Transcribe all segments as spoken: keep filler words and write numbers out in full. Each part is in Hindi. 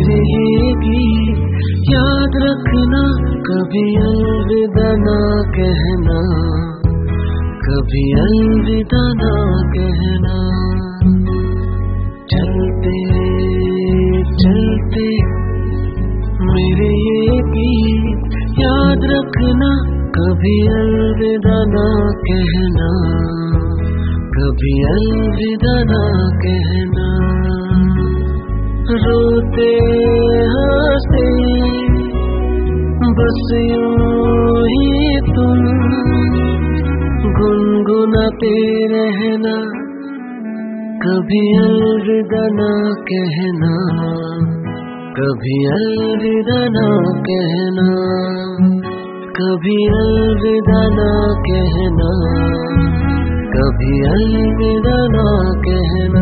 मेरे ये गीत याद रखना, कभी अलविदा ना कहना, कभी अलविदा ना कहना। चलते चलते मेरे ये गीत याद रखना, कभी अलविदा ना कहना, कभी अलविदा ना कहना। रोते हंसते बस यूं ही तुम गुनगुनाते रहना, कभी अलविदा ना कहना, कभी अलविदा ना कहना, कभी अलविदा ना कहना, कभी अलविदा ना कहना।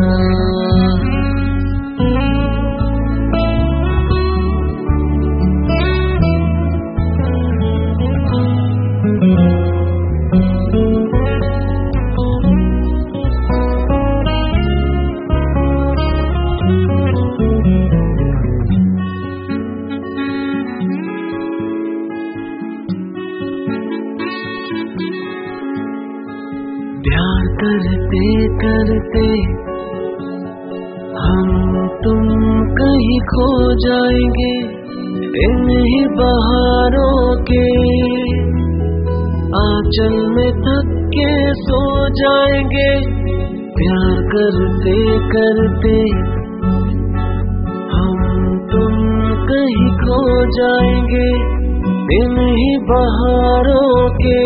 प्यार करते करते हम तुम कहीं खो जाएंगे, इन्हीं बहारों के आंचल में थक के सो जाएंगे। प्यार करते करते हम तुम कहीं खो जाएंगे, इन्हीं बहारों के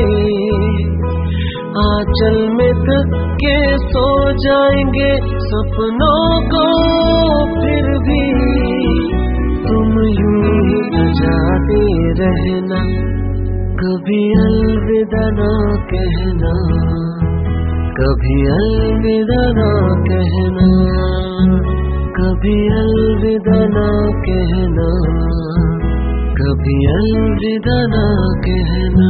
आंचल में थक के सो जाएंगे। सपनों को फिर भी तुम यूं ही सजाते रहना, कभी अलविदा ना कहना, कभी अलविदा ना कहना, कभी अलविदा ना कहना, कभी अलविदा ना कहना।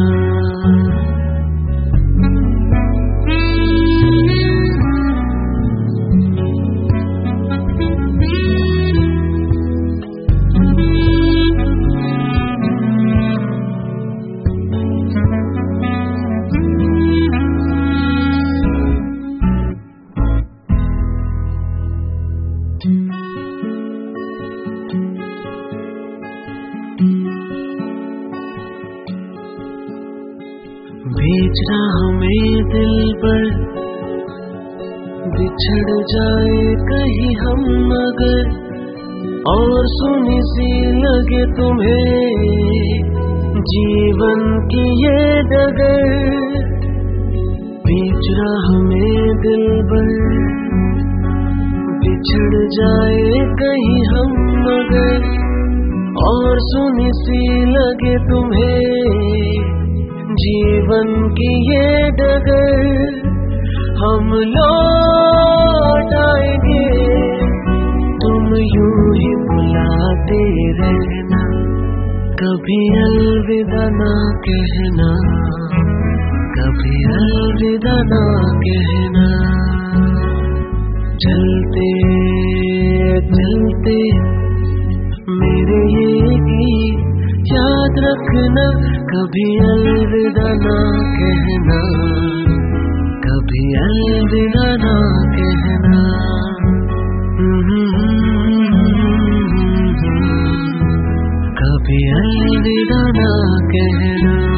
बीच राह में दिलबर बिछड़ जाए कहीं हम मगर, और सुनी सी लगे तुम्हें जीवन की ये डगर। बीच राह में दिलबर बिछड़ जाए कहीं हम मगर, और सुनी सी लगे तुम्हें जीवन की ये डगर। हम लौट आएंगे, तुम यूं ही बुलाते रहना, कभी अलविदा ना कहना, कभी अलविदा ना कहना। चलते चलते मेरे ये गीत याद रखना, कभी अलविदा ना कहना, कभी अलविदा ना कहना। कभी अलविदा ना कहना।